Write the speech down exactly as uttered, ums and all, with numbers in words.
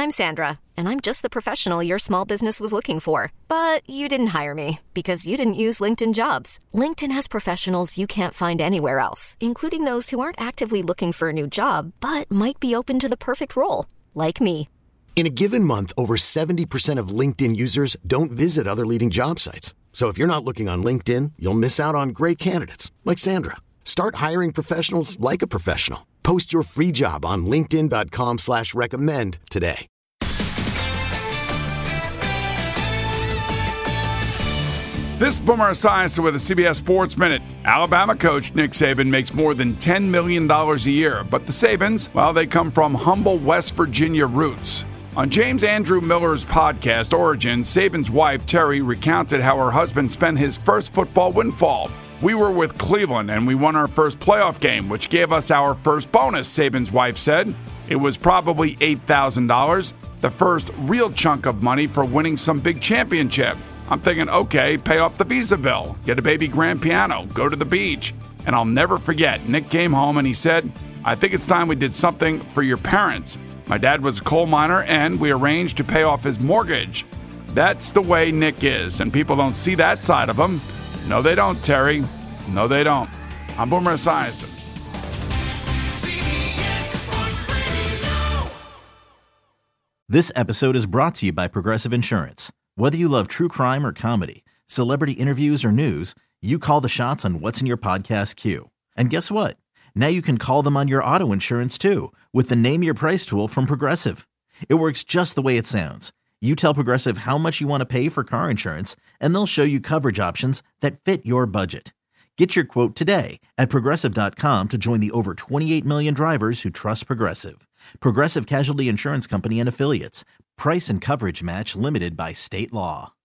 I'm Sandra, and I'm just the professional your small business was looking for. But you didn't hire me because you didn't use LinkedIn Jobs. LinkedIn has professionals you can't find anywhere else, including those who aren't actively looking for a new job, but might be open to the perfect role, like me. In a given month, over seventy percent of LinkedIn users don't visit other leading job sites. So if you're not looking on LinkedIn, you'll miss out on great candidates like Sandra. Start hiring professionals like a professional. Post your free job on linkedin dot com slash recommend today. This is Boomer Esiason with a C B S Sports Minute. Alabama coach Nick Saban makes more than ten million dollars a year, but the Sabans, well, they come from humble West Virginia roots. On James Andrew Miller's podcast, Origin, Saban's wife, Terry, recounted how her husband spent his first football windfall. We were with Cleveland, and we won our first playoff game, which gave us our first bonus, Saban's wife said. It was probably eight thousand dollars, the first real chunk of money for winning some big championship. I'm thinking, okay, pay off the Visa bill, get a baby grand piano, go to the beach. And I'll never forget, Nick came home and he said, I think it's time we did something for your parents. My dad was a coal miner, and we arranged to pay off his mortgage. That's the way Nick is, and people don't see that side of him. No, they don't, Terry. No, they don't. I'm Boomer Esiason. This episode is brought to you by Progressive Insurance. Whether you love true crime or comedy, celebrity interviews or news, you call the shots on what's in your podcast queue. And guess what? Now you can call them on your auto insurance too with the Name Your Price tool from Progressive. It works just the way it sounds. You tell Progressive how much you want to pay for car insurance, and they'll show you coverage options that fit your budget. Get your quote today at Progressive dot com to join the over twenty-eight million drivers who trust Progressive. Progressive Casualty Insurance Company and Affiliates. Price and coverage match limited by state law.